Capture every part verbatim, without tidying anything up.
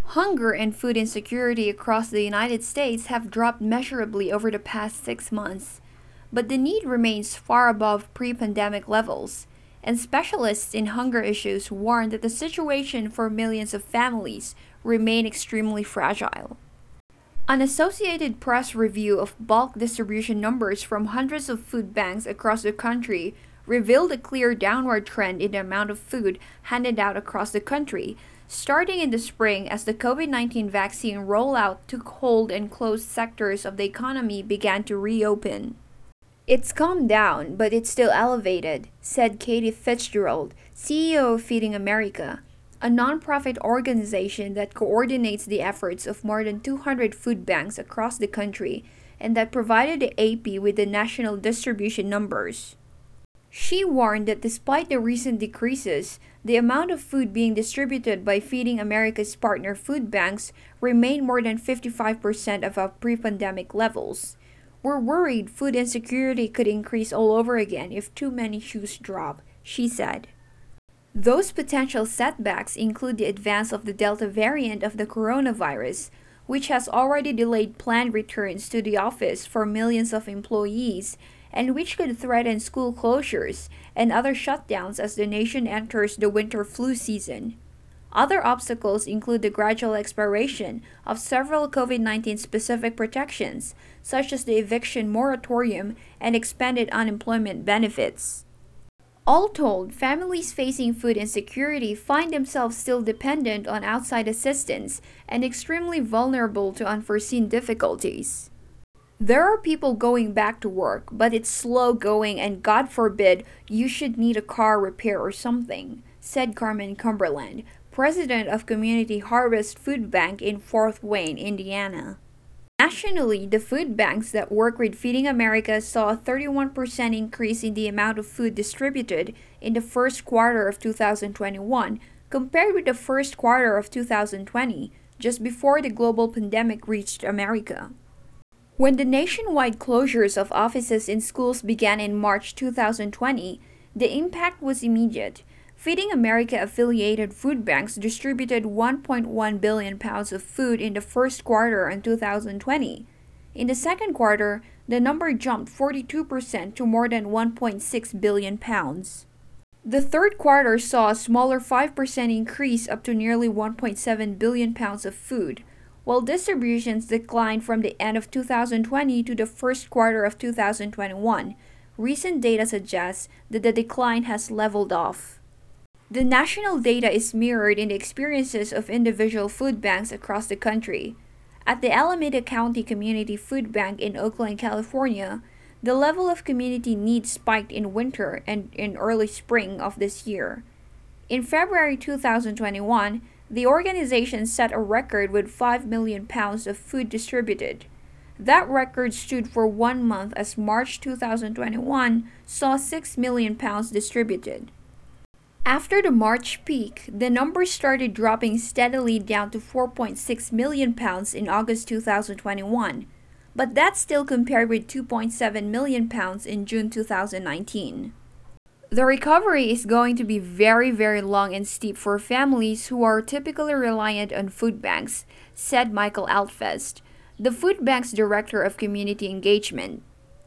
Hunger and food insecurity across the United States have dropped measurably over the past six months, but the need remains far above pre pandemic levels, and specialists in hunger issues warn that the situation for millions of families remain extremely fragile. An Associated Press review of bulk distribution numbers from hundreds of food banks across the country revealed a clear downward trend in the amount of food handed out across the country, starting in the spring as the COVID nineteen vaccine rollout took hold and closed sectors of the economy began to reopen. "It's calmed down, but it's still elevated," said Katie Fitzgerald, C E O of Feeding America, a nonprofit organization that coordinates the efforts of more than two hundred food banks across the country and that provided the A P with the national distribution numbers. She warned that despite the recent decreases, the amount of food being distributed by Feeding America's partner food banks remained more than fifty-five percent above pre-pandemic levels. "We're worried food insecurity could increase all over again if too many shoes drop," she said. Those potential setbacks include the advance of the Delta variant of the coronavirus, which has already delayed planned returns to the office for millions of employees, and which could threaten school closures and other shutdowns as the nation enters the winter flu season. Other obstacles include the gradual expiration of several COVID nineteen specific protections, such as the eviction moratorium and expanded unemployment benefits. All told, families facing food insecurity find themselves still dependent on outside assistance and extremely vulnerable to unforeseen difficulties. "There are people going back to work, but it's slow going and God forbid you should need a car repair or something," said Carmen Cumberland, president of Community Harvest Food Bank in Fort Wayne, Indiana. Nationally, the food banks that work with Feeding America saw a thirty-one percent increase in the amount of food distributed in the first quarter of two thousand twenty-one compared with the first quarter of two thousand twenty, just before the global pandemic reached America. When the nationwide closures of offices and schools began in March two thousand twenty, the impact was immediate. Feeding America affiliated food banks distributed one point one billion pounds of food in the first quarter in two thousand twenty. In the second quarter, the number jumped forty-two percent to more than one point six billion pounds. The third quarter saw a smaller five percent increase up to nearly one point seven billion pounds of food, while distributions declined from the end of two thousand twenty to the first quarter of two thousand twenty-one. Recent data suggests that the decline has leveled off. The national data is mirrored in the experiences of individual food banks across the country. At the Alameda County Community Food Bank in Oakland, California, the level of community need spiked in winter and in early spring of this year. In February two thousand twenty-one, the organization set a record with five million pounds of food distributed. That record stood for one month as March two thousand twenty-one saw six million pounds distributed. After the March peak, the numbers started dropping steadily down to four point six million pounds in August two thousand twenty-one, but that's still compared with two point seven million pounds in June two thousand nineteen. The recovery is going to be very, very long and steep for families who are typically reliant on food banks, said Michael Altfest, the food bank's director of community engagement.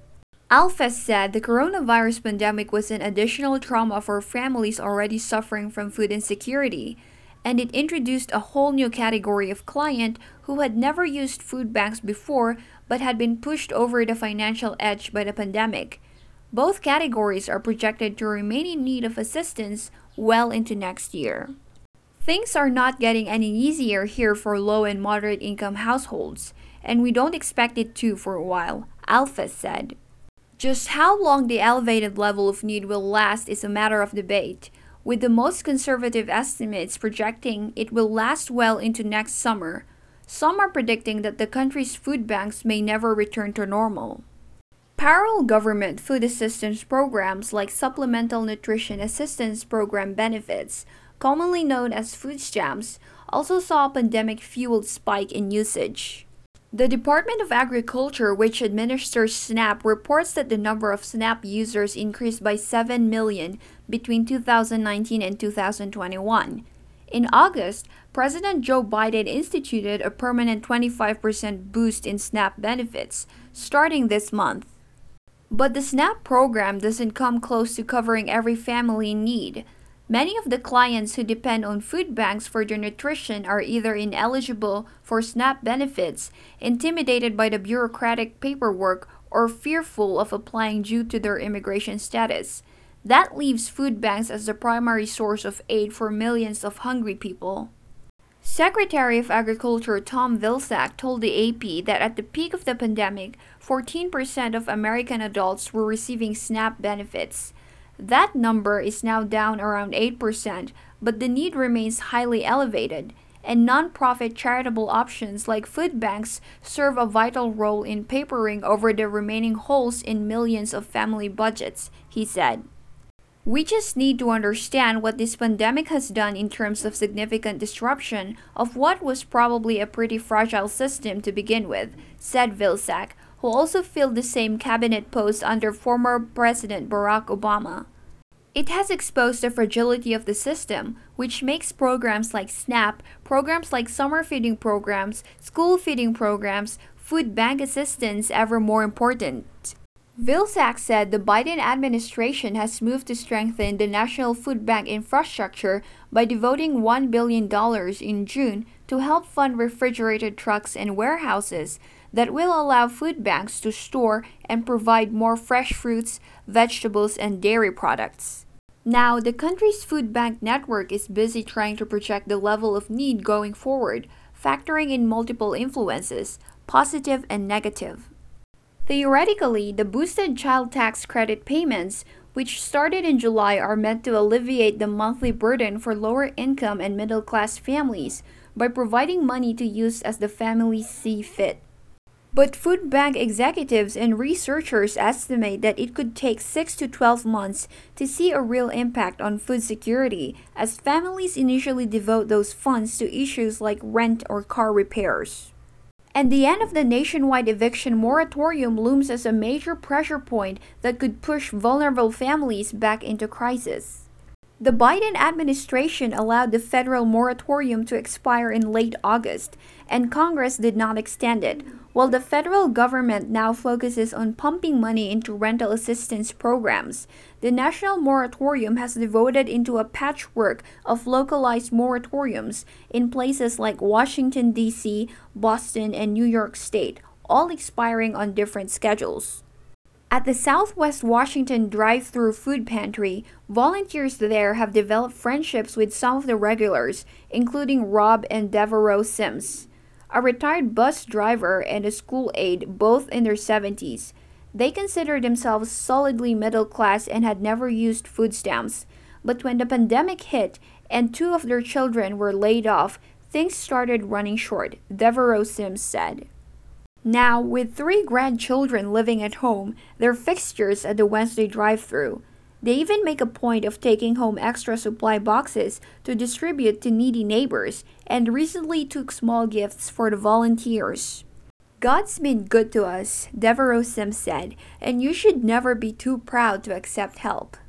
Altfest said the coronavirus pandemic was an additional trauma for families already suffering from food insecurity, and it introduced a whole new category of client who had never used food banks before but had been pushed over the financial edge by the pandemic. Both categories are projected to remain in need of assistance well into next year. "Things are not getting any easier here for low and moderate income households, and we don't expect it to for a while," Altfest said. Just how long the elevated level of need will last is a matter of debate, with the most conservative estimates projecting it will last well into next summer. Some are predicting that the country's food banks may never return to normal. Parallel government food assistance programs like Supplemental Nutrition Assistance Program benefits, commonly known as food stamps, also saw a pandemic-fueled spike in usage. The Department of Agriculture, which administers SNAP, reports that the number of SNAP users increased by seven million between two thousand nineteen and two thousand twenty-one. In August, President Joe Biden instituted a permanent twenty-five percent boost in SNAP benefits, starting this month. But the SNAP program doesn't come close to covering every family in need. Many of the clients who depend on food banks for their nutrition are either ineligible for SNAP benefits, intimidated by the bureaucratic paperwork, or fearful of applying due to their immigration status. That leaves food banks as the primary source of aid for millions of hungry people. Secretary of Agriculture Tom Vilsack told the A P that at the peak of the pandemic, fourteen percent of American adults were receiving SNAP benefits. That number is now down around eight percent, but the need remains highly elevated, and nonprofit charitable options like food banks serve a vital role in papering over the remaining holes in millions of family budgets, he said. We just need to understand what this pandemic has done in terms of significant disruption of what was probably a pretty fragile system to begin with, said Vilsack, who also filled the same cabinet post under former President Barack Obama. It has exposed the fragility of the system, which makes programs like SNAP, programs like summer feeding programs, school feeding programs, food bank assistance ever more important. Vilsack said the Biden administration has moved to strengthen the national food bank infrastructure by devoting one billion dollars in June to help fund refrigerated trucks and warehouses that will allow food banks to store and provide more fresh fruits, vegetables, and dairy products. Now, the country's food bank network is busy trying to project the level of need going forward, factoring in multiple influences, positive and negative. Theoretically, the boosted child tax credit payments, which started in July, are meant to alleviate the monthly burden for lower-income and middle-class families by providing money to use as the families see fit. But food bank executives and researchers estimate that it could take six to twelve months to see a real impact on food security, as families initially devote those funds to issues like rent or car repairs. And the end of the nationwide eviction moratorium looms as a major pressure point that could push vulnerable families back into crisis. The Biden administration allowed the federal moratorium to expire in late August, and Congress did not extend it, while the federal government now focuses on pumping money into rental assistance programs. The national moratorium has devoted into a patchwork of localized moratoriums in places like Washington, D C, Boston, and New York State, all expiring on different schedules. At the Southwest Washington drive-through food pantry, volunteers there have developed friendships with some of the regulars, including Rob and Devereaux Sims, a retired bus driver and a school aide, both in their seventies. They consider themselves solidly middle class and had never used food stamps. But when the pandemic hit and two of their children were laid off, things started running short, Devereaux Sims said. Now, with three grandchildren living at home, they're fixtures at the Wednesday drive-thru. They even make a point of taking home extra supply boxes to distribute to needy neighbors, and recently took small gifts for the volunteers. God's been good to us, Devereaux Sims said, and you should never be too proud to accept help.